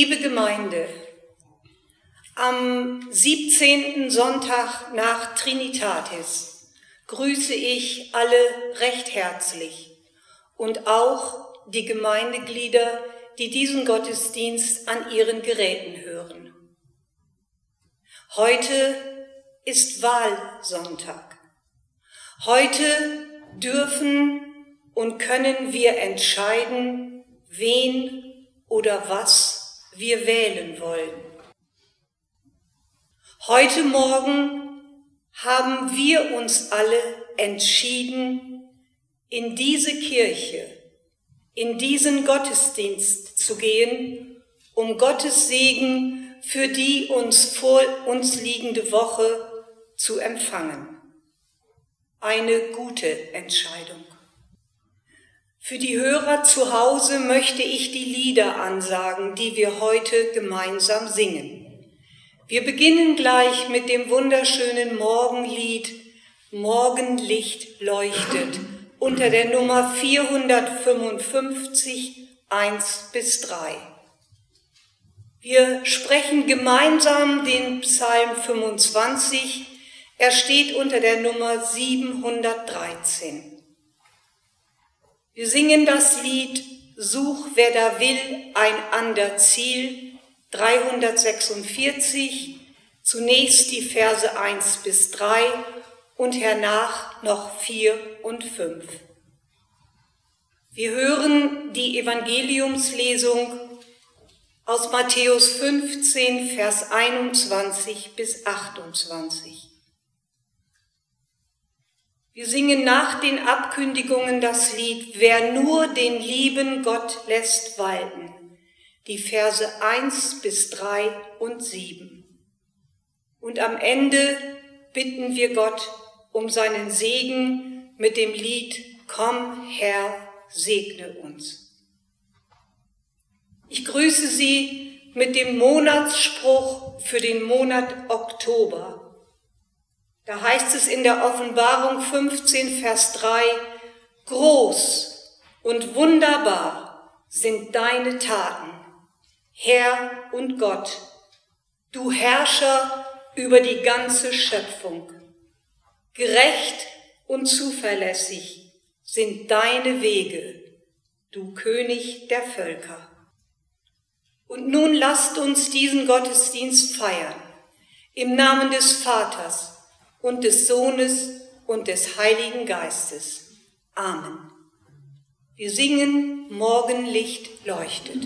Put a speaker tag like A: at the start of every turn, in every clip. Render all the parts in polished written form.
A: Liebe Gemeinde, am 17. Sonntag nach Trinitatis grüße ich alle recht herzlich und auch die Gemeindeglieder, die diesen Gottesdienst an ihren Geräten hören. Heute ist Wahlsonntag. Heute dürfen und können wir entscheiden, wen oder was wir wählen wollen. Heute Morgen haben wir uns alle entschieden, in diese Kirche, in diesen Gottesdienst zu gehen, um Gottes Segen für die uns vor uns liegende Woche zu empfangen. Eine gute Entscheidung. Für die Hörer zu Hause möchte ich die Lieder ansagen, die wir heute gemeinsam singen. Wir beginnen gleich mit dem wunderschönen Morgenlied Morgenlicht leuchtet unter der Nummer 455, 1-3. Wir sprechen gemeinsam den Psalm 25, er steht unter der Nummer 713. Wir singen das Lied Such, wer da will, ein ander Ziel, 346, zunächst die Verse 1-3 und hernach noch 4 und 5. Wir hören die Evangeliumslesung aus Matthäus 15, Vers 21-28. Wir singen nach den Abkündigungen das Lied Wer nur den lieben Gott lässt walten, die Verse 1-3 und 7. Und am Ende bitten wir Gott um seinen Segen mit dem Lied Komm, Herr, segne uns. Ich grüße Sie mit dem Monatsspruch für den Monat Oktober. Da heißt es in der Offenbarung 15, Vers 3, groß und wunderbar sind deine Taten, Herr und Gott, du Herrscher über die ganze Schöpfung. Gerecht und zuverlässig sind deine Wege, du König der Völker. Und nun lasst uns diesen Gottesdienst feiern, im Namen des Vaters und des Sohnes und des Heiligen Geistes. Amen. Wir singen Morgenlicht leuchtet.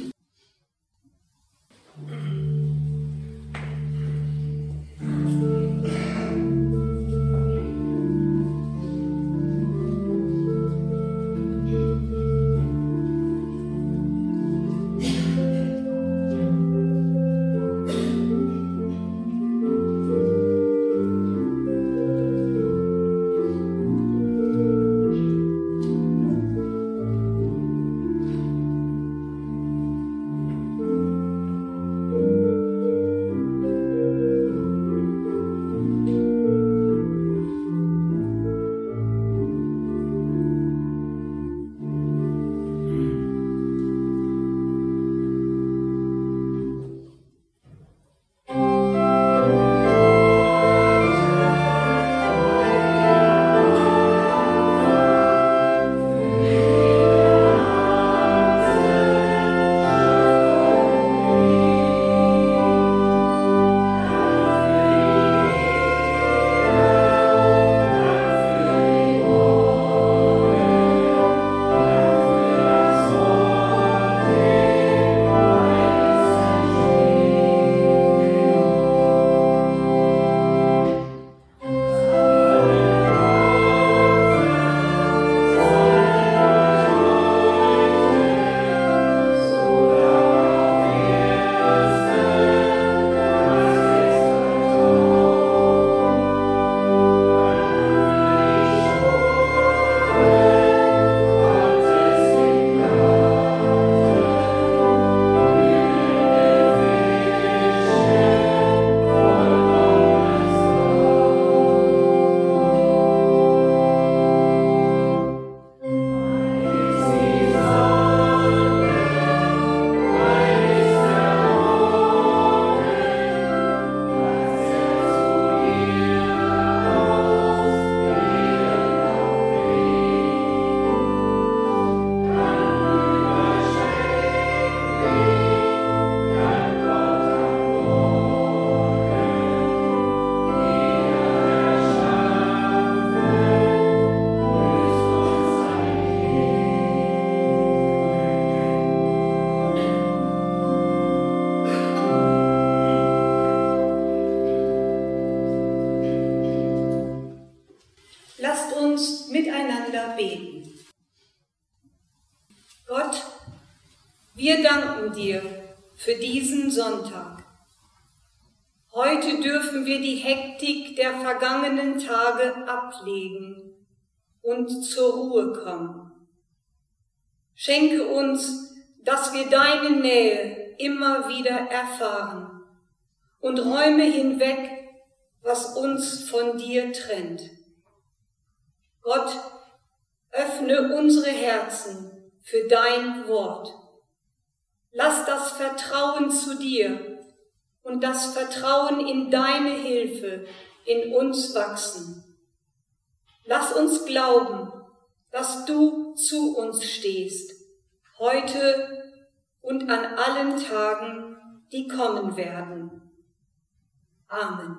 A: dir für diesen Sonntag. Heute dürfen wir die Hektik der vergangenen Tage ablegen und zur Ruhe kommen. Schenke uns, dass wir deine Nähe immer wieder erfahren und räume hinweg, was uns von dir trennt. Gott, öffne unsere Herzen für dein Wort. Lass das Vertrauen zu dir und das Vertrauen in deine Hilfe in uns wachsen. Lass uns glauben, dass du zu uns stehst, heute und an allen Tagen, die kommen werden. Amen.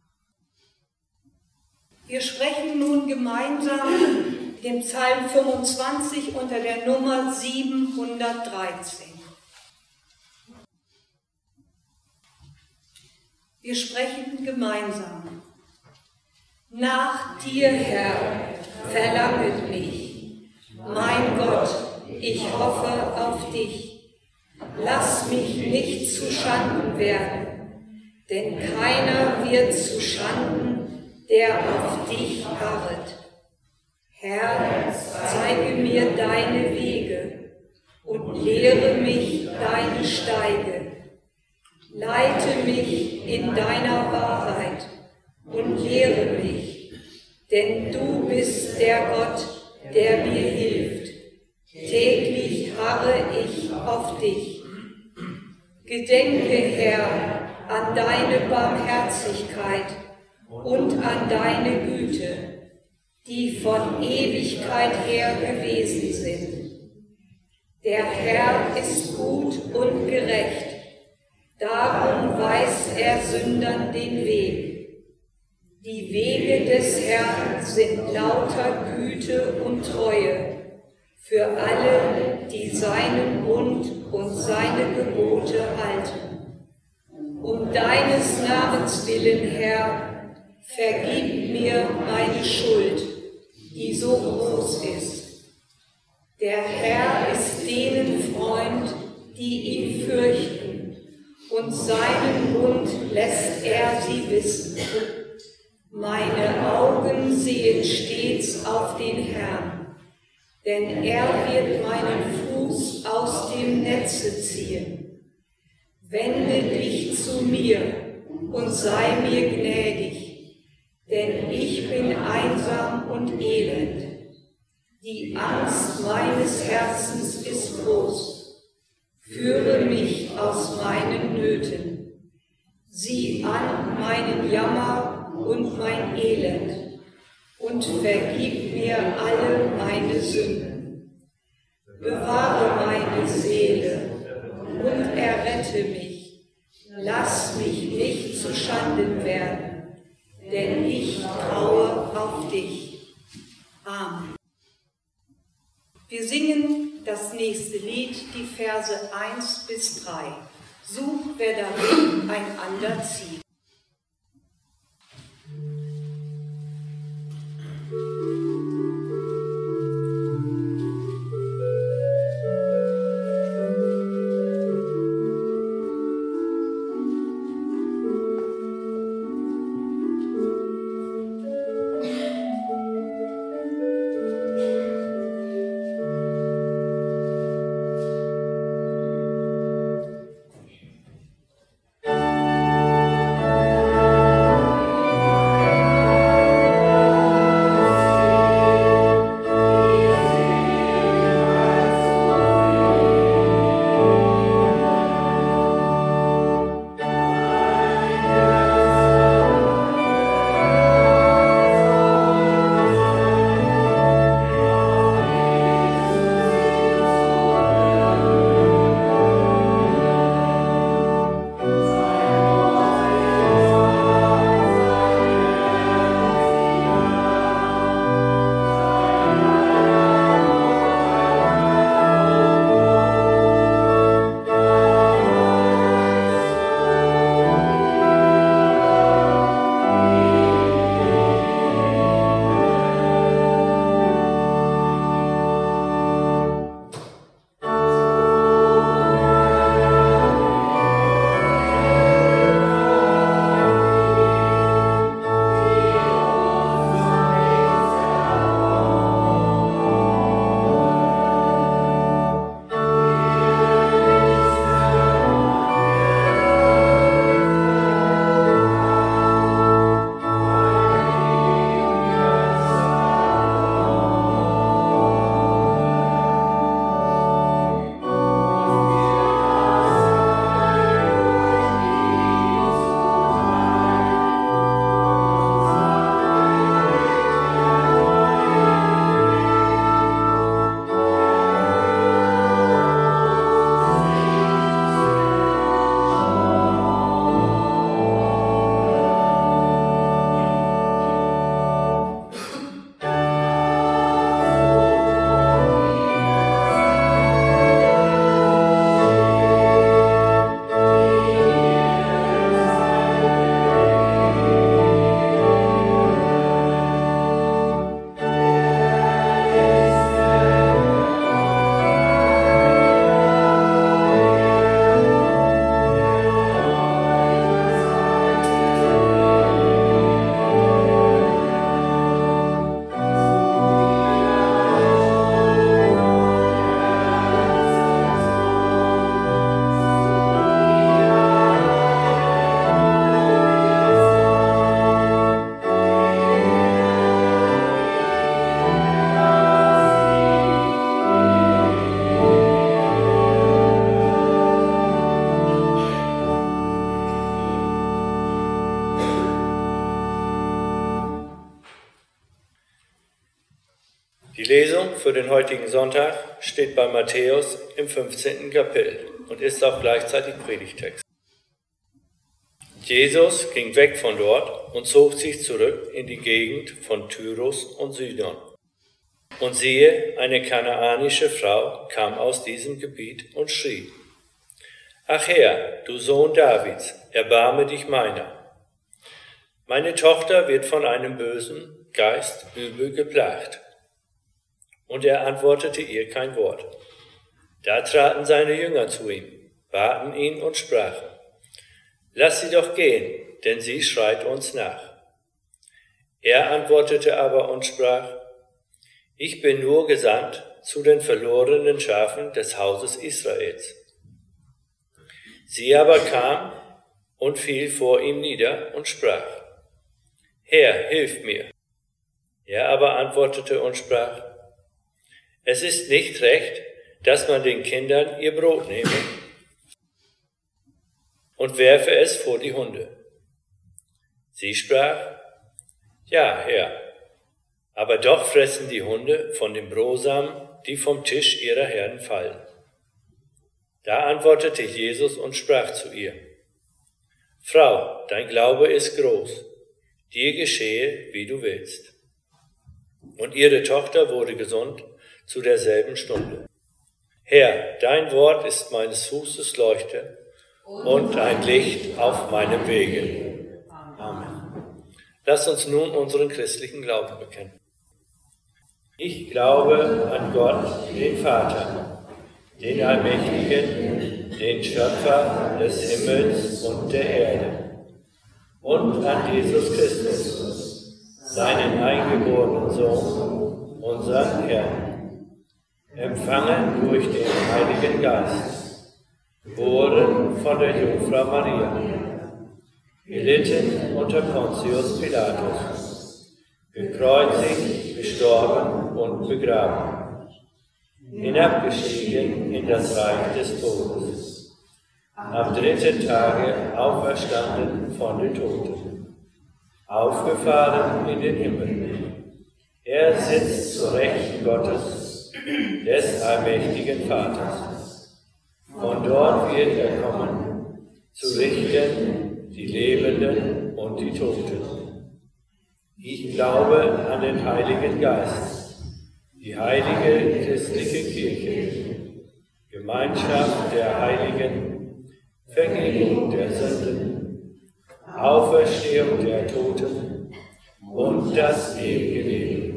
A: Wir sprechen nun gemeinsam den Psalm 25 unter der Nummer 713. Wir sprechen gemeinsam. Nach dir, Herr, verlanget mich. Mein Gott, ich hoffe auf dich. Lass mich nicht zu Schanden werden, denn keiner wird zu Schanden, der auf dich harret. Herr, zeige mir deine Wege und lehre mich deine Steige. Leite mich in deiner Wahrheit und lehre mich, denn du bist der Gott, der mir hilft. Täglich harre ich auf dich. Gedenke, Herr, an deine Barmherzigkeit und an deine Güte, die von Ewigkeit her gewesen sind. Der Herr ist gut und gerecht, darum weist er Sündern den Weg. Die Wege des Herrn sind lauter Güte und Treue für alle, die seinen Bund und seine Gebote halten. Um deines Namens willen, Herr, vergib mir meine Schuld, die so groß ist. Der Herr ist denen Freund, die ihn fürchten, und seinen Bund lässt er sie wissen. Meine Augen sehen stets auf den Herrn, denn er wird meinen Fuß aus dem Netze ziehen. Wende dich zu mir und sei mir gnädig, denn ich bin einsam und elend. Die Angst meines Herzens ist groß. Führe mich aus meinen Nöten. Sieh an meinen Jammer und mein Elend und vergib mir alle meine Sünden. Bewahre meine Seele und errette mich. Lass mich nicht zu Schanden werden, denn ich traue auf dich. Amen. Wir singen das nächste Lied, die Verse 1 bis 3. Such, wer darin einander zieht.
B: Lesung für den heutigen Sonntag steht bei Matthäus im 15. Kapitel und ist auch gleichzeitig Predigtext. Jesus ging weg von dort und zog sich zurück in die Gegend von Tyrus und Sidon. Und siehe, eine kanaanische Frau kam aus diesem Gebiet und schrie: Ach Herr, du Sohn Davids, erbarme dich meiner. Meine Tochter wird von einem bösen Geist übel geplagt. Und er antwortete ihr kein Wort. Da traten seine Jünger zu ihm, baten ihn und sprachen: Lass sie doch gehen, denn sie schreit uns nach. Er antwortete aber und sprach: Ich bin nur gesandt zu den verlorenen Schafen des Hauses Israels. Sie aber kam und fiel vor ihm nieder und sprach: Herr, hilf mir. Er aber antwortete und sprach: Es ist nicht recht, dass man den Kindern ihr Brot nehme und werfe es vor die Hunde. Sie sprach: Ja, Herr, aber doch fressen die Hunde von dem Brosamen, die vom Tisch ihrer Herren fallen. Da antwortete Jesus und sprach zu ihr: Frau, dein Glaube ist groß, dir geschehe, wie du willst. Und ihre Tochter wurde gesund zu derselben Stunde. Herr, dein Wort ist meines Fußes Leuchte und ein Licht auf meinem Wege. Amen. Lass uns nun unseren christlichen Glauben bekennen. Ich glaube an Gott, den Vater, den Allmächtigen, den Schöpfer des Himmels und der Erde, und an Jesus Christus, seinen eingeborenen Sohn, unseren Herrn, empfangen durch den Heiligen Geist, geboren von der Jungfrau Maria, gelitten unter Pontius Pilatus, gekreuzigt, gestorben und begraben, hinabgestiegen in das Reich des Todes, am dritten Tage auferstanden von den Toten, aufgefahren in den Himmel. Er sitzt zur Rechten Gottes, des allmächtigen Vaters. Von dort wird er kommen, zu richten die Lebenden und die Toten. Ich glaube an den Heiligen Geist, die heilige christliche Kirche, Gemeinschaft der Heiligen, Vergebung der Sünden, Auferstehung der Toten und das ewige Leben.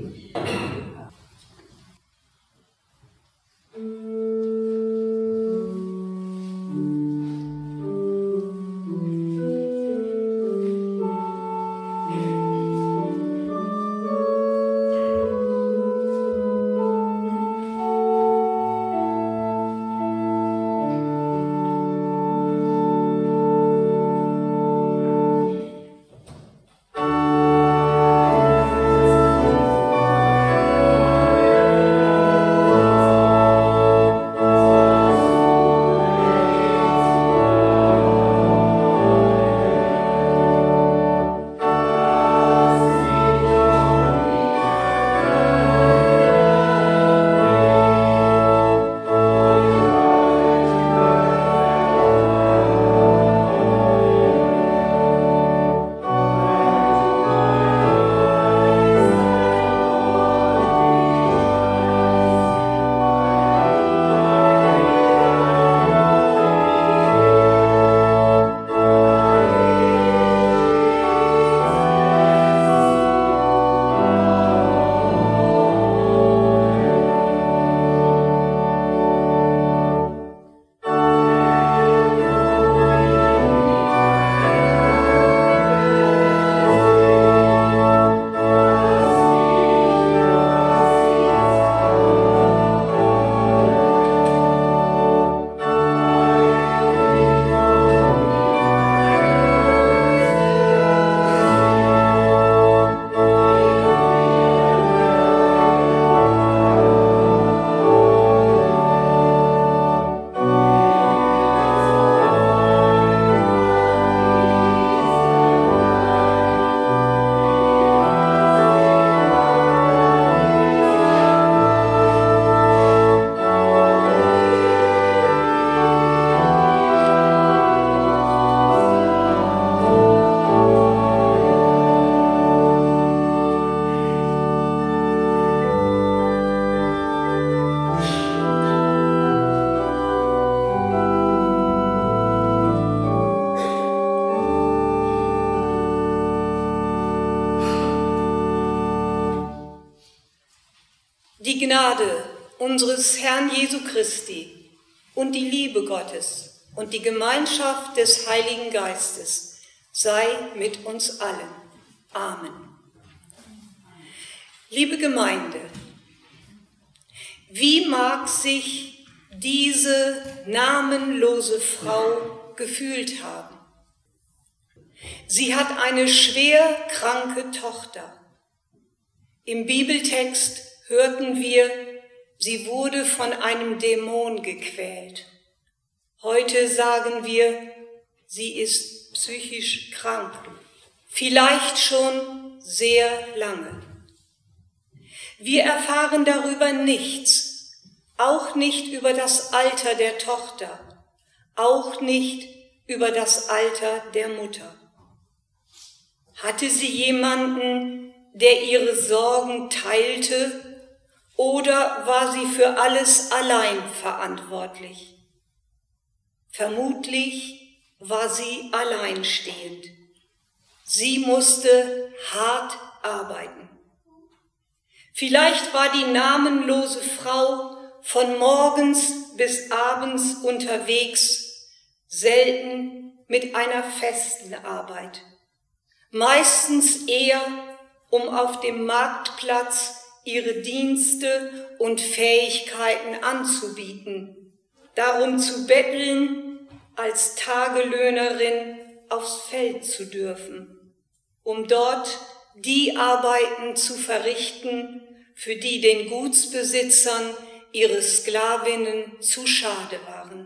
A: die Gnade unseres Herrn Jesu Christi und die Liebe Gottes und die Gemeinschaft des Heiligen Geistes sei mit uns allen. Amen. Liebe Gemeinde, wie mag sich diese namenlose Frau gefühlt haben? Sie hat eine schwer kranke Tochter. Im Bibeltext hörten wir, sie wurde von einem Dämon gequält. Heute sagen wir, sie ist psychisch krank, vielleicht schon sehr lange. Wir erfahren darüber nichts, auch nicht über das Alter der Tochter, auch nicht über das Alter der Mutter. Hatte sie jemanden, der ihre Sorgen teilte, oder war sie für alles allein verantwortlich? Vermutlich war sie alleinstehend. Sie musste hart arbeiten. Vielleicht war die namenlose Frau von morgens bis abends unterwegs, selten mit einer festen Arbeit. Meistens eher, um auf dem Marktplatz ihre Dienste und Fähigkeiten anzubieten, darum zu betteln, als Tagelöhnerin aufs Feld zu dürfen, um dort die Arbeiten zu verrichten, für die den Gutsbesitzern ihre Sklavinnen zu schade waren.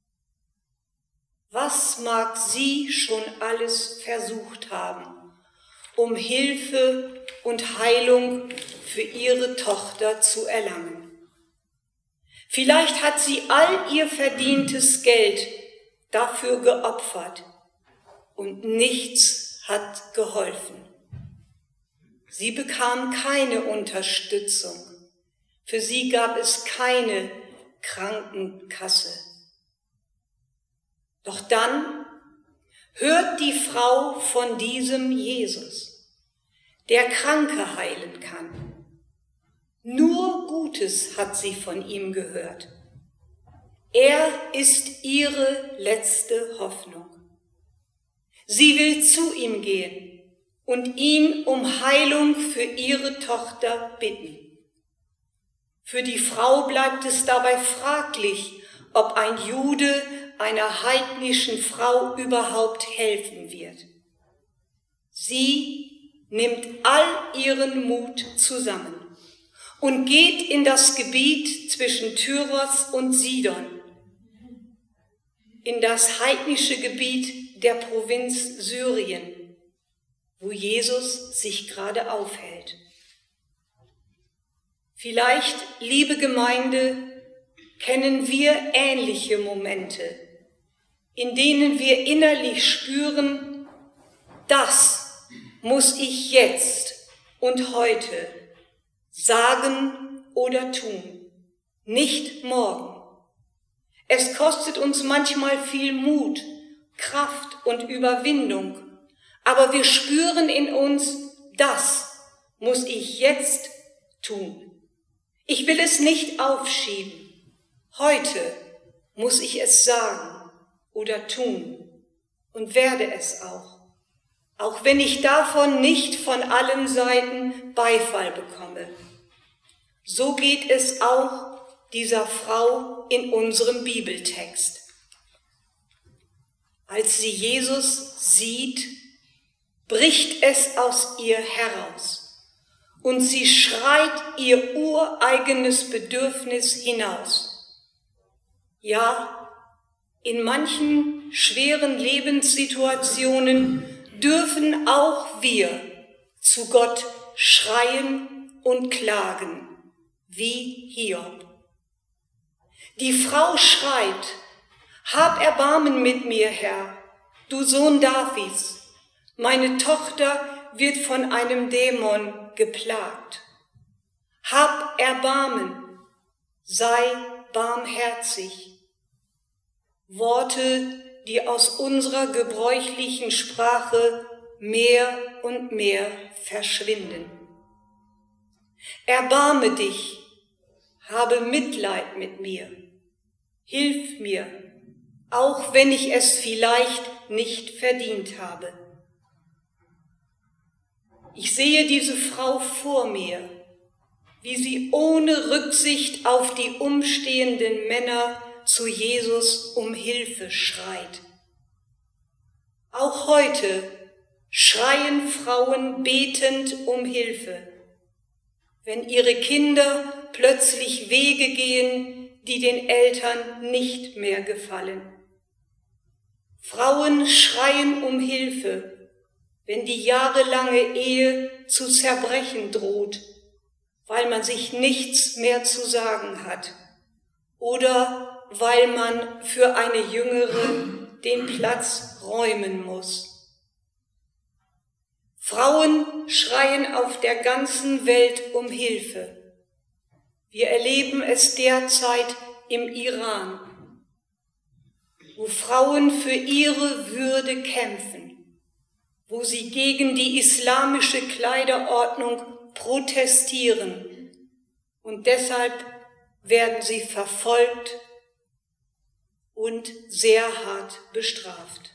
A: Was mag sie schon alles versucht haben, um Hilfe und Heilung für ihre Tochter zu erlangen? Vielleicht hat sie all ihr verdientes Geld dafür geopfert und nichts hat geholfen. Sie bekam keine Unterstützung. Für sie gab es keine Krankenkasse. Doch dann hört die Frau von diesem Jesus, der Kranke heilen kann. Nur Gutes hat sie von ihm gehört. Er ist ihre letzte Hoffnung. Sie will zu ihm gehen und ihn um Heilung für ihre Tochter bitten. Für die Frau bleibt es dabei fraglich, ob ein Jude einer heidnischen Frau überhaupt helfen wird. Sie nimmt all ihren Mut zusammen und geht in das Gebiet zwischen Tyros und Sidon, in das heidnische Gebiet der Provinz Syrien, wo Jesus sich gerade aufhält. Vielleicht, liebe Gemeinde, kennen wir ähnliche Momente, in denen wir innerlich spüren, das muss ich jetzt und heute sagen oder tun, nicht morgen. Es kostet uns manchmal viel Mut, Kraft und Überwindung, aber wir spüren in uns, das muss ich jetzt tun. Ich will es nicht aufschieben. Heute muss ich es sagen oder tun und werde es auch wenn ich davon nicht von allen Seiten Beifall bekomme. So geht es auch dieser Frau in unserem Bibeltext. Als sie Jesus sieht, bricht es aus ihr heraus und sie schreit ihr ureigenes Bedürfnis hinaus. Ja, in manchen schweren Lebenssituationen dürfen auch wir zu Gott schreien und klagen, wie Hiob. Die Frau schreit: Hab Erbarmen mit mir, Herr, du Sohn Davids. Meine Tochter wird von einem Dämon geplagt. Hab Erbarmen, sei barmherzig. Worte, die aus unserer gebräuchlichen Sprache mehr und mehr verschwinden. Erbarme dich, habe Mitleid mit mir, hilf mir, auch wenn ich es vielleicht nicht verdient habe. Ich sehe diese Frau vor mir, wie sie ohne Rücksicht auf die umstehenden Männer zu Jesus um Hilfe schreit. Auch heute schreien Frauen betend um Hilfe, wenn ihre Kinder plötzlich Wege gehen, die den Eltern nicht mehr gefallen. Frauen schreien um Hilfe, wenn die jahrelange Ehe zu zerbrechen droht, weil man sich nichts mehr zu sagen hat oder weil man für eine Jüngere den Platz räumen muss. Frauen schreien auf der ganzen Welt um Hilfe. Wir erleben es derzeit im Iran, wo Frauen für ihre Würde kämpfen, wo sie gegen die islamische Kleiderordnung protestieren und deshalb werden sie verfolgt und sehr hart bestraft.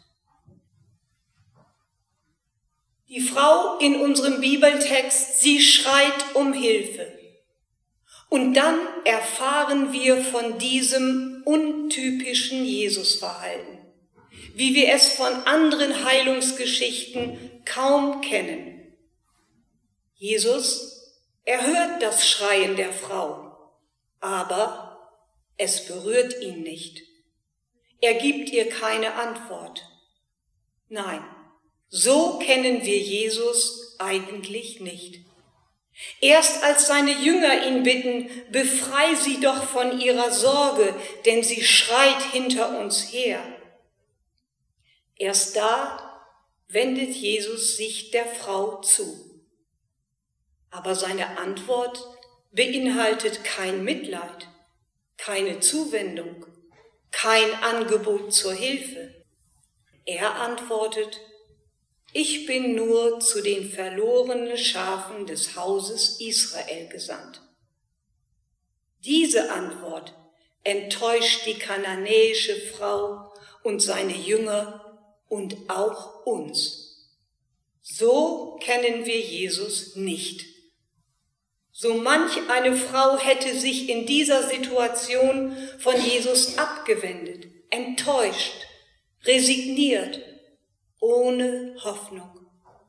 A: Die Frau in unserem Bibeltext, sie schreit um Hilfe. Und dann erfahren wir von diesem untypischen Jesusverhalten, wie wir es von anderen Heilungsgeschichten kaum kennen. Jesus, er hört das Schreien der Frau, aber es berührt ihn nicht. Er gibt ihr keine Antwort. Nein, so kennen wir Jesus eigentlich nicht. Erst als seine Jünger ihn bitten, befrei sie doch von ihrer Sorge, denn sie schreit hinter uns her. Erst da wendet Jesus sich der Frau zu. Aber seine Antwort beinhaltet kein Mitleid, keine Zuwendung, kein Angebot zur Hilfe. Er antwortet: Ich bin nur zu den verlorenen Schafen des Hauses Israel gesandt. Diese Antwort enttäuscht die kananäische Frau und seine Jünger und auch uns. So kennen wir Jesus nicht. So manch eine Frau hätte sich in dieser Situation von Jesus abgewendet, enttäuscht, resigniert, ohne Hoffnung.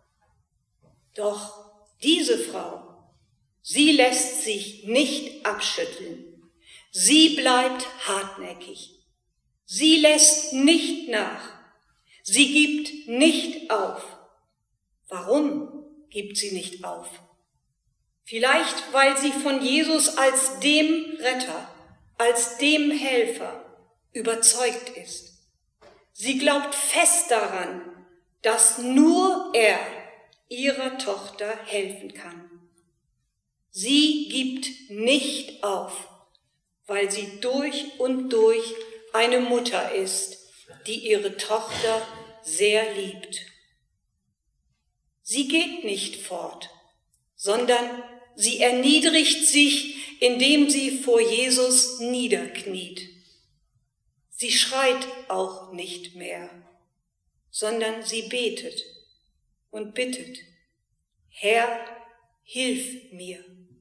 A: Doch diese Frau, sie lässt sich nicht abschütteln. Sie bleibt hartnäckig. Sie lässt nicht nach. Sie gibt nicht auf. Warum gibt sie nicht auf? Vielleicht, weil sie von Jesus als dem Retter, als dem Helfer überzeugt ist. Sie glaubt fest daran, dass nur er ihrer Tochter helfen kann. Sie gibt nicht auf, weil sie durch und durch eine Mutter ist, die ihre Tochter sehr liebt. Sie geht nicht fort, sondern sie erniedrigt sich, indem sie vor Jesus niederkniet. Sie schreit auch nicht mehr, sondern sie betet und bittet: Herr, hilf mir.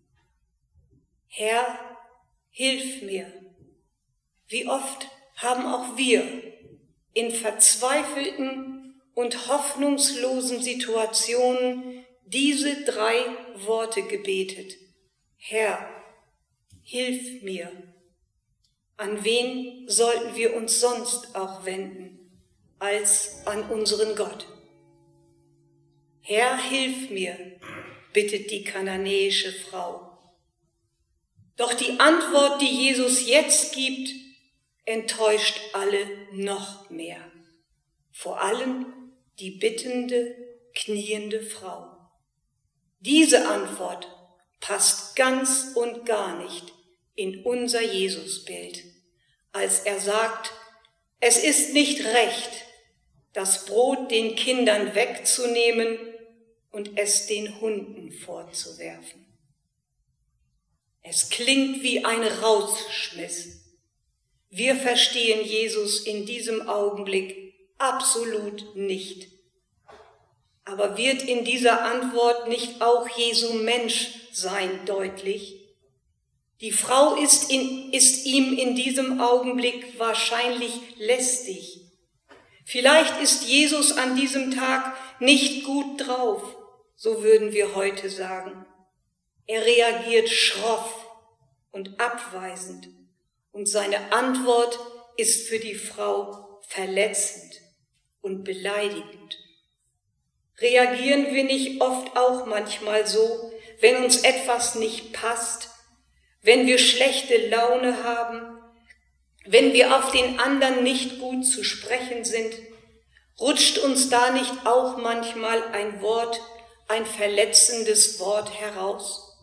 A: Herr, hilf mir. Wie oft haben auch wir in verzweifelten und hoffnungslosen Situationen diese 3 Worte gebetet: Herr, hilf mir. An wen sollten wir uns sonst auch wenden als an unseren Gott? Herr, hilf mir, bittet die kananäische Frau. Doch die Antwort, die Jesus jetzt gibt, enttäuscht alle noch mehr. Vor allem die bittende, kniende Frau. Diese Antwort passt ganz und gar nicht in unser Jesusbild, als er sagt: Es ist nicht recht, das Brot den Kindern wegzunehmen und es den Hunden vorzuwerfen. Es klingt wie ein Rausschmiss. Wir verstehen Jesus in diesem Augenblick absolut nicht. Aber wird in dieser Antwort nicht auch Jesu Menschsein deutlich? Die Frau ist ihm in diesem Augenblick wahrscheinlich lästig. Vielleicht ist Jesus an diesem Tag nicht gut drauf, so würden wir heute sagen. Er reagiert schroff und abweisend und seine Antwort ist für die Frau verletzend und beleidigend. Reagieren wir nicht oft auch manchmal so, wenn uns etwas nicht passt, wenn wir schlechte Laune haben, wenn wir auf den anderen nicht gut zu sprechen sind? Rutscht uns da nicht auch manchmal ein verletzendes Wort heraus?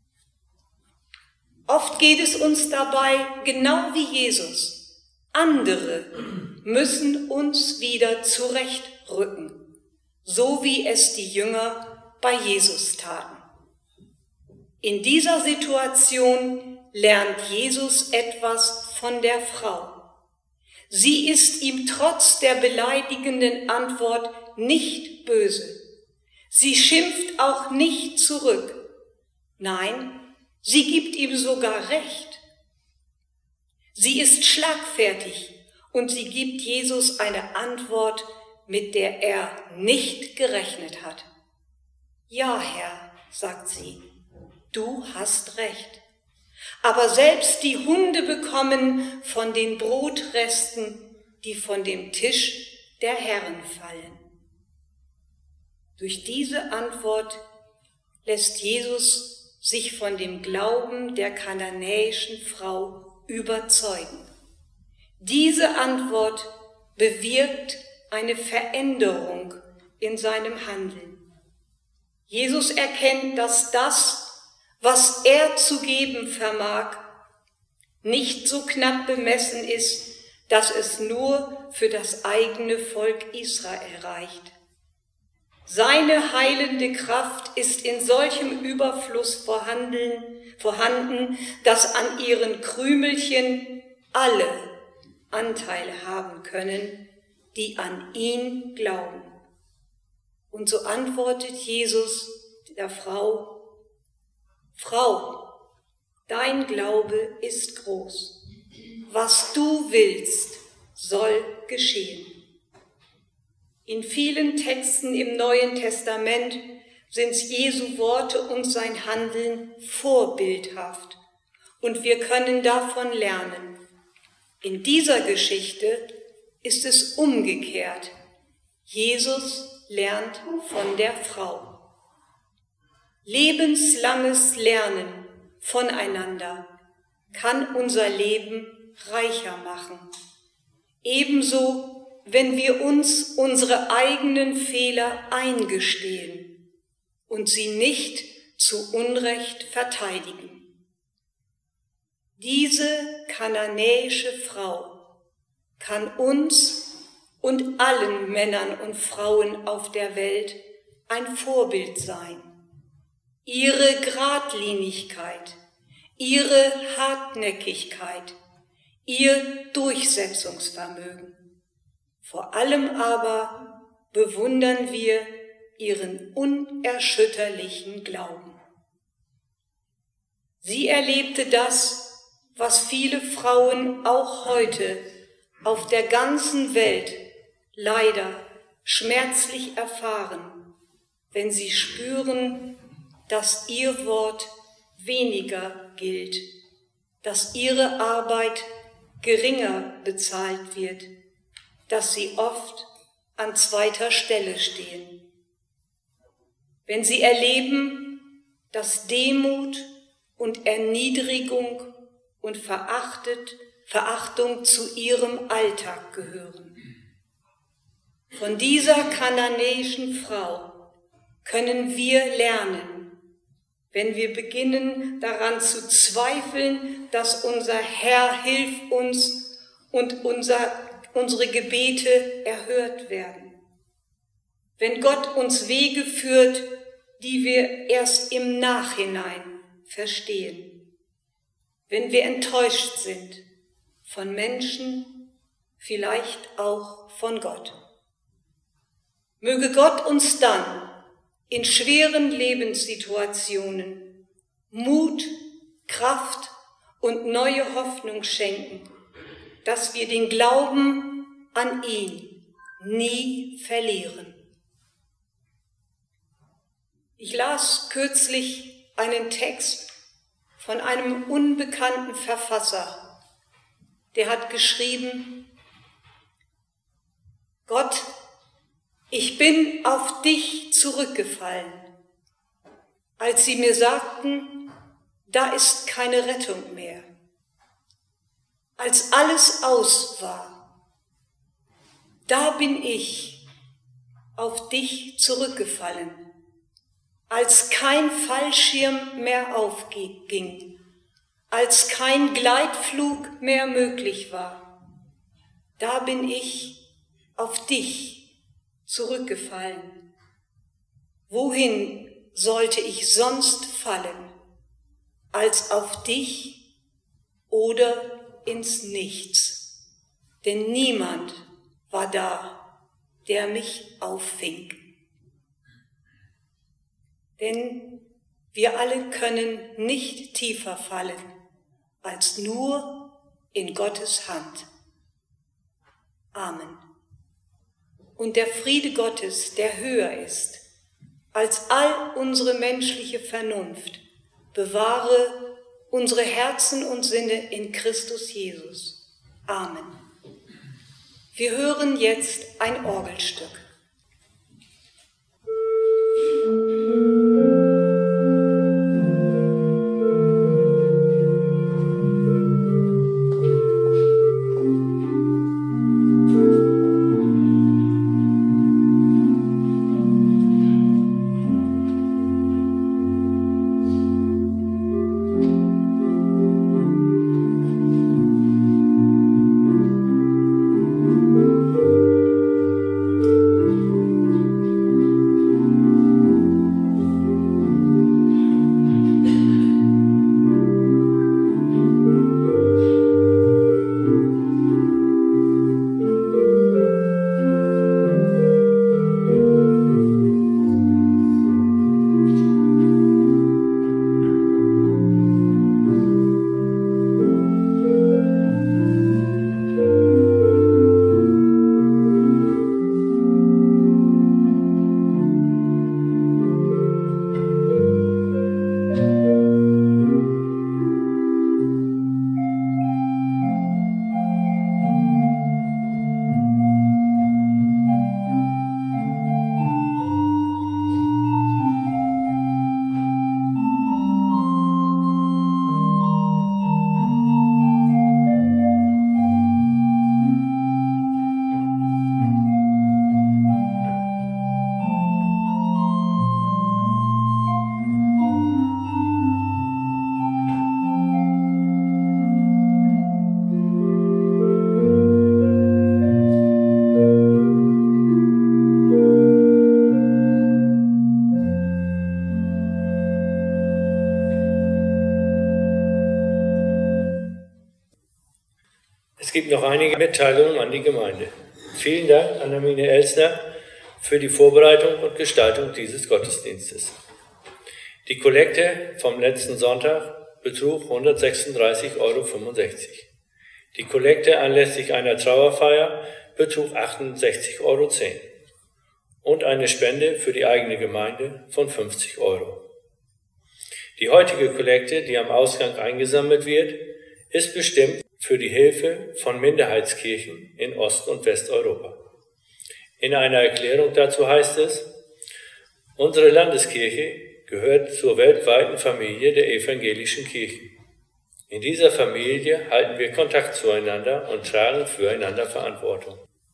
A: Oft geht es uns dabei genau wie Jesus. Andere müssen uns wieder zurechtrücken, so wie es die Jünger bei Jesus taten. In dieser Situation lernt Jesus etwas von der Frau. Sie ist ihm trotz der beleidigenden Antwort nicht böse. Sie schimpft auch nicht zurück. Nein, sie gibt ihm sogar recht. Sie ist schlagfertig und sie gibt Jesus eine Antwort, mit der er nicht gerechnet hat. Ja, Herr, sagt sie, du hast recht. Aber selbst die Hunde bekommen von den Brotresten, die von dem Tisch der Herren fallen. Durch diese Antwort lässt Jesus sich von dem Glauben der kananäischen Frau überzeugen. Diese Antwort bewirkt eine Veränderung in seinem Handeln. Jesus erkennt, dass das, was er zu geben vermag, nicht so knapp bemessen ist, dass es nur für das eigene Volk Israel reicht. Seine heilende Kraft ist in solchem Überfluss vorhanden, dass an ihren Krümelchen alle Anteil haben können, die an ihn glauben. Und so antwortet Jesus der Frau: Frau, dein Glaube ist groß. Was du willst, soll geschehen. In vielen Texten im Neuen Testament sind Jesu Worte und sein Handeln vorbildhaft und wir können davon lernen. In dieser Geschichte ist es umgekehrt. Jesus lernt von der Frau. Lebenslanges Lernen voneinander kann unser Leben reicher machen. Ebenso, wenn wir uns unsere eigenen Fehler eingestehen und sie nicht zu Unrecht verteidigen. Diese kananäische Frau kann uns und allen Männern und Frauen auf der Welt ein Vorbild sein. Ihre Geradlinigkeit, ihre Hartnäckigkeit, ihr Durchsetzungsvermögen. Vor allem aber bewundern wir ihren unerschütterlichen Glauben. Sie erlebte das, was viele Frauen auch heute auf der ganzen Welt leider schmerzlich erfahren, wenn sie spüren, dass ihr Wort weniger gilt, dass ihre Arbeit geringer bezahlt wird, dass sie oft an zweiter Stelle stehen. Wenn sie erleben, dass Demut und Erniedrigung und Verachtung zu ihrem Alltag gehören. Von dieser kananäischen Frau können wir lernen, wenn wir beginnen daran zu zweifeln, dass unser Herr hilft uns und unsere Gebete erhört werden. Wenn Gott uns Wege führt, die wir erst im Nachhinein verstehen. wenn wir enttäuscht sind von Menschen, vielleicht auch von Gott. Möge Gott uns dann in schweren Lebenssituationen Mut, Kraft und neue Hoffnung schenken, dass wir den Glauben an ihn nie verlieren. Ich las kürzlich einen Text von einem unbekannten Verfasser, der hat geschrieben: Gott, ich bin auf dich zurückgefallen, als sie mir sagten, da ist keine Rettung mehr. Als alles aus war, da bin ich auf dich zurückgefallen, als kein Fallschirm mehr aufging, als kein Gleitflug mehr möglich war, da bin ich auf dich zurückgefallen. Wohin sollte ich sonst fallen, als auf dich oder ins Nichts? Denn niemand war da, der mich auffing. Denn wir alle können nicht tiefer fallen, als nur in Gottes Hand. Amen. Und der Friede Gottes, der höher ist als all unsere menschliche Vernunft, bewahre unsere Herzen und Sinne in Christus Jesus. Amen. Wir hören jetzt ein Orgelstück.
B: Es gibt noch einige Mitteilungen an die Gemeinde. Vielen Dank an Hermine Elsner für die Vorbereitung und Gestaltung dieses Gottesdienstes. Die Kollekte vom letzten Sonntag betrug 136,65 €. Die Kollekte anlässlich einer Trauerfeier betrug 68,10 € und eine Spende für die eigene Gemeinde von 50 €. Die heutige Kollekte, die am Ausgang eingesammelt wird, ist bestimmt für die Hilfe von Minderheitskirchen in Ost- und Westeuropa. In einer Erklärung dazu heißt es: Unsere Landeskirche gehört zur weltweiten Familie der evangelischen Kirchen. In dieser Familie halten wir Kontakt zueinander und tragen füreinander Verantwortung.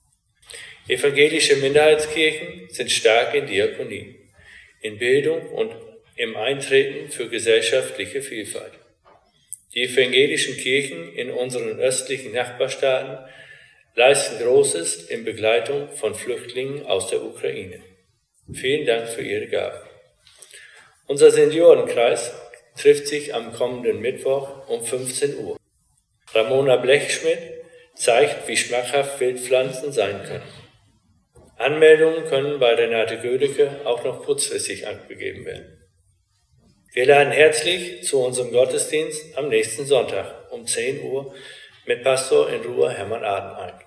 B: Evangelische Minderheitskirchen sind stark in Diakonie, in Bildung und im Eintreten für gesellschaftliche Vielfalt. Die evangelischen Kirchen in unseren östlichen Nachbarstaaten leisten Großes in Begleitung von Flüchtlingen aus der Ukraine. Vielen Dank für Ihre Gaben. Unser Seniorenkreis trifft sich am kommenden Mittwoch um 15 Uhr. Ramona Blechschmidt zeigt, wie schmackhaft Wildpflanzen sein können. Anmeldungen können bei Renate Gödecke auch noch kurzfristig abgegeben werden. Wir laden herzlich zu unserem Gottesdienst am nächsten Sonntag um 10 Uhr mit Pastor in Ruhr Hermann Aden ein.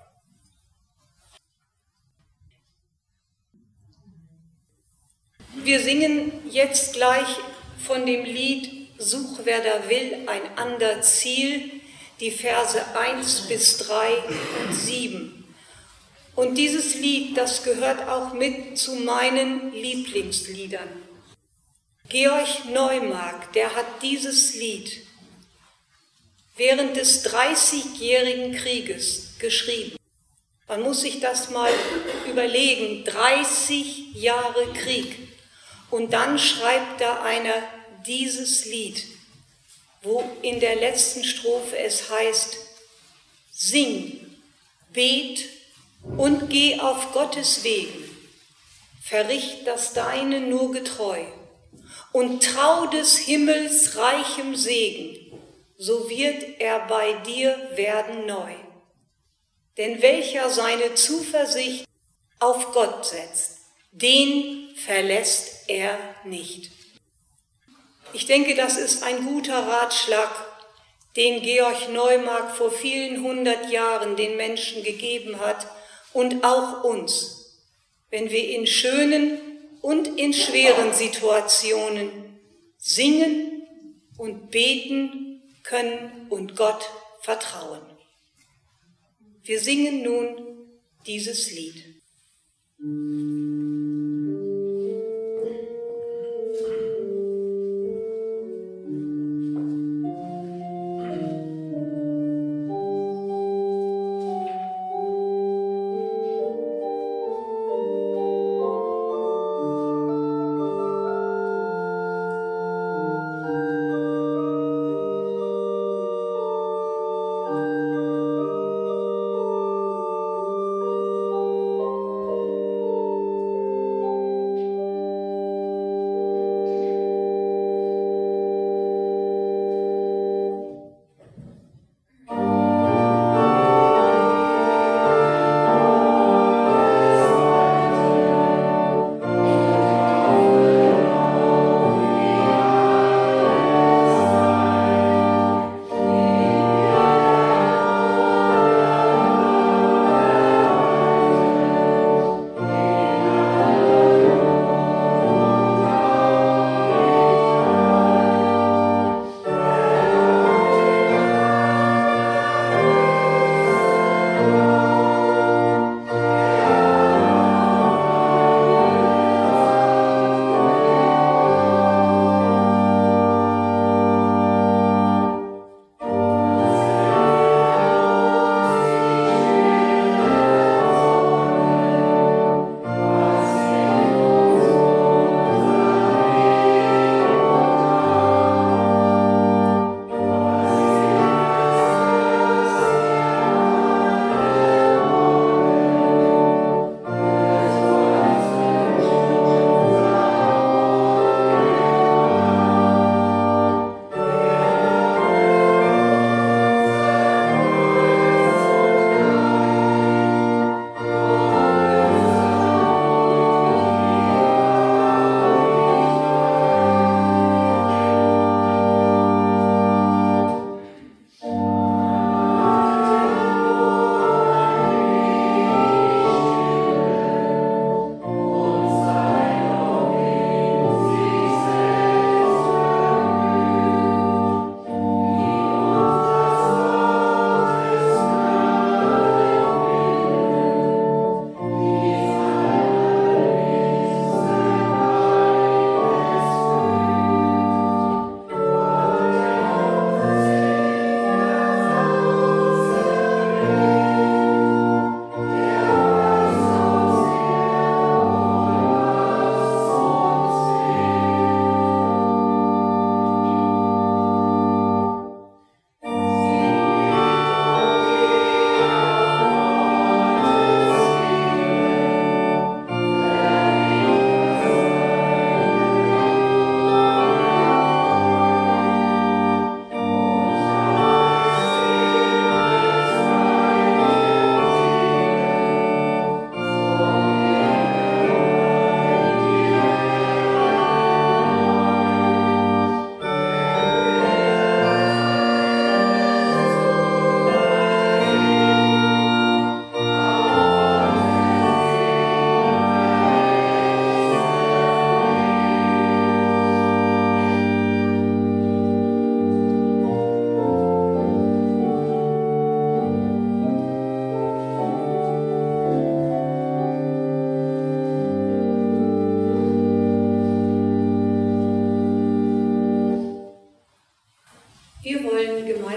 A: Wir singen jetzt gleich von dem Lied Such, wer da will, ein ander Ziel, die Verse 1 bis 3 und 7. Und dieses Lied, das gehört auch mit zu meinen Lieblingsliedern. Georg Neumark, der hat dieses Lied während des 30-jährigen Krieges geschrieben. Man muss sich das mal überlegen, 30 Jahre Krieg. Und dann schreibt da einer dieses Lied, wo in der letzten Strophe es heißt, sing, bet und geh auf Gottes Wegen, verricht das Deine nur getreu und trau des Himmels reichem Segen, so wird er bei dir werden neu. Denn welcher seine Zuversicht auf Gott setzt, den verlässt er nicht. Ich denke, das ist ein guter Ratschlag, den Georg Neumark vor vielen 100 Jahren den Menschen gegeben hat und auch uns, wenn wir in schönen und in schweren Situationen singen und beten können und Gott vertrauen. Wir singen nun dieses Lied.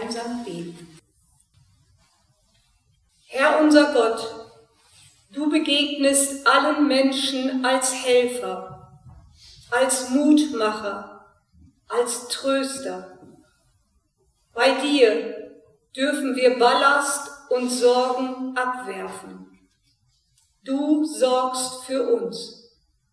A: gemeinsam beten. Herr unser Gott, du begegnest allen Menschen als Helfer, als Mutmacher, als Tröster. Bei dir dürfen wir Ballast und Sorgen abwerfen. Du sorgst für uns.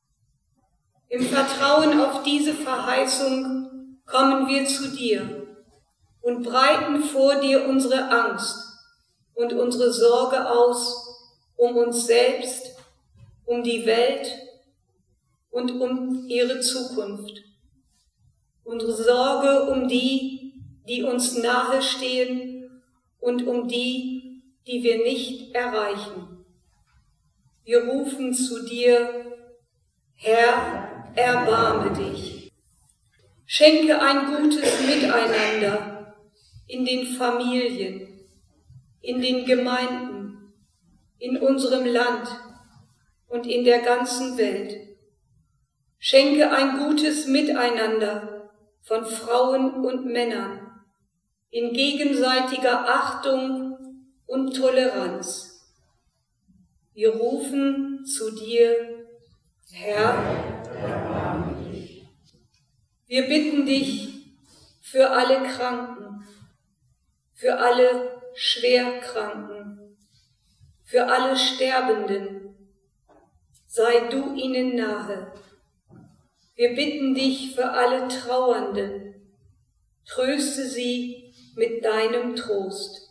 A: Im Vertrauen auf diese Verheißung kommen wir zu dir und breiten vor dir unsere Angst und unsere Sorge aus um uns selbst, um die Welt und um ihre Zukunft. Unsere Sorge um die, die uns nahe stehen und um die, die wir nicht erreichen. Wir rufen zu dir, Herr, erbarme dich. Schenke ein gutes Miteinander in den Familien, in den Gemeinden, in unserem Land und in der ganzen Welt. Schenke ein gutes Miteinander von Frauen und Männern in gegenseitiger Achtung und Toleranz. Wir rufen zu dir, Herr, erbarme dich. Wir bitten dich für alle Kranken, für alle Schwerkranken, für alle Sterbenden. Sei du ihnen nahe. Wir bitten dich für alle Trauernden. Tröste sie mit deinem Trost.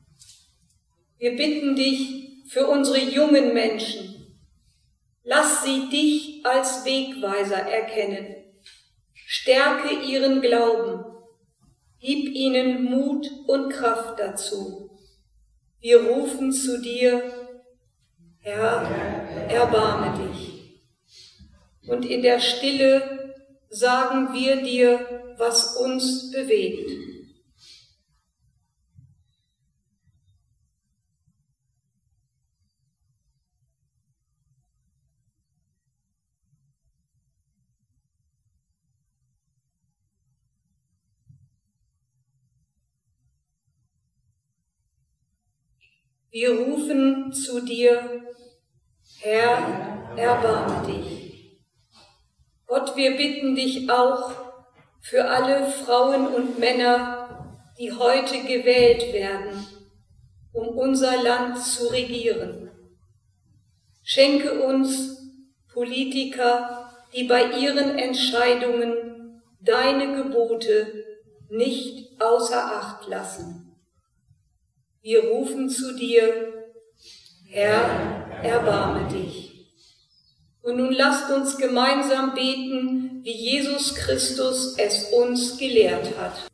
A: Wir bitten dich für unsere jungen Menschen. Lass sie dich als Wegweiser erkennen. Stärke ihren Glauben. Gib ihnen Mut und Kraft dazu. Wir rufen zu dir, Herr, erbarme dich. Und in der Stille sagen wir dir, was uns bewegt. Wir rufen zu dir, Herr, erbarme dich. Gott, wir bitten dich auch für alle Frauen und Männer, die heute gewählt werden, um unser Land zu regieren. Schenke uns Politiker, die bei ihren Entscheidungen deine Gebote nicht außer Acht lassen. Wir rufen zu dir, Herr, erbarme dich. Und nun lasst uns gemeinsam beten, wie Jesus Christus es uns gelehrt hat.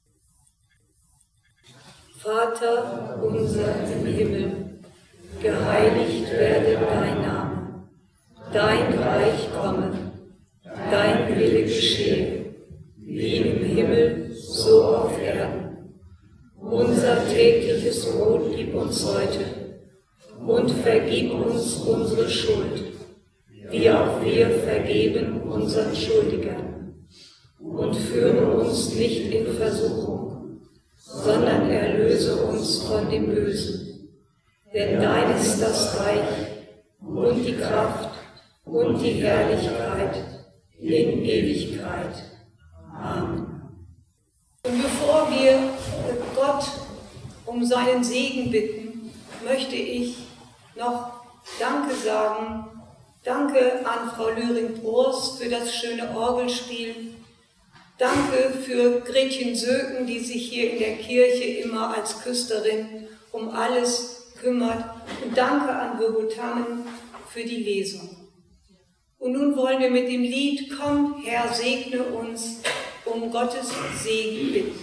A: Vater unser im Himmel, geheiligt werde dein Name, dein Reich komme, dein Wille geschehe, wie im Himmel, so auf Erden. Unser tägliches Brot gib uns heute und vergib uns unsere Schuld, wie auch wir vergeben unseren Schuldigern. Und führe uns nicht in Versuchung, sondern erlöse uns von dem Bösen. Denn dein ist das Reich und die Kraft und die Herrlichkeit in Ewigkeit. Amen. Und bevor wir Gott um seinen Segen bitten, möchte ich noch Danke sagen. Danke an Frau Löring-Broers für das schöne Orgelspiel. Danke für Gretchen Söken, die sich hier in der Kirche immer als Küsterin um alles kümmert. Und danke an Birgo Tammen für die Lesung. Und nun wollen wir mit dem Lied Komm, Herr, segne uns, um Gottes Segen bitten.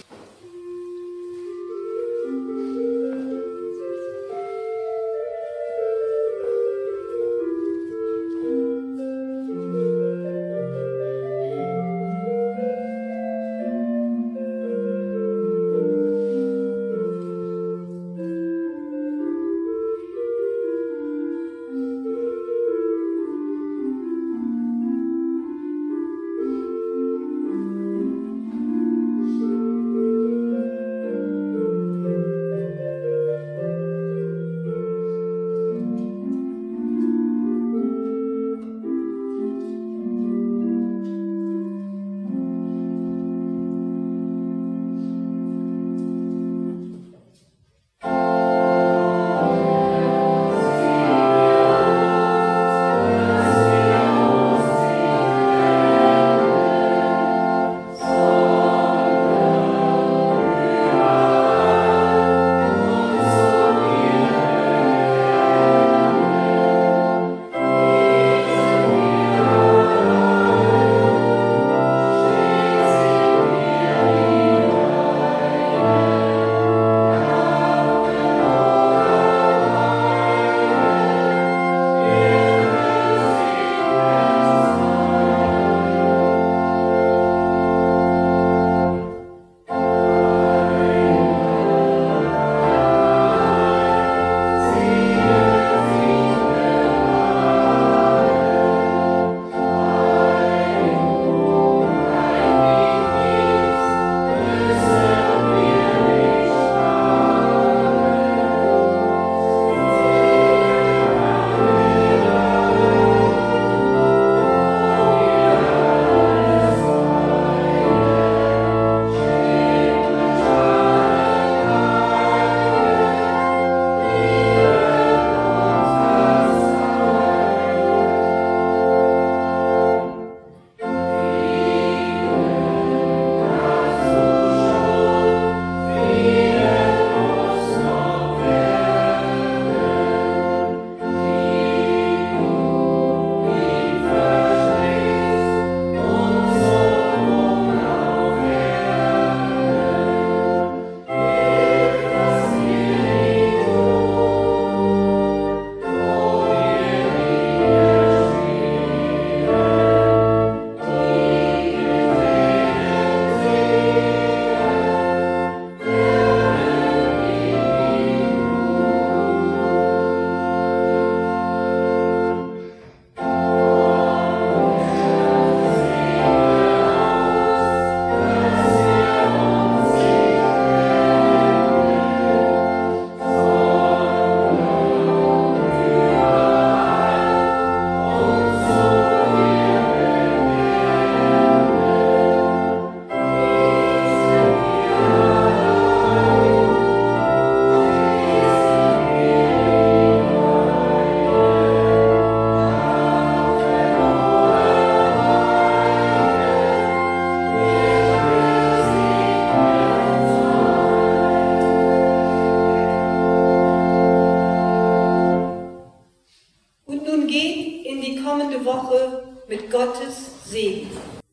A: Gottes Segen.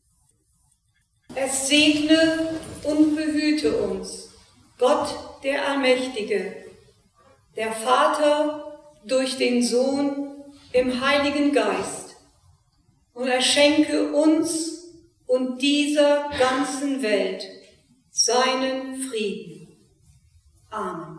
A: Es segne und behüte uns, Gott der Allmächtige, der Vater durch den Sohn im Heiligen Geist, und er schenke uns und dieser ganzen Welt seinen Frieden. Amen.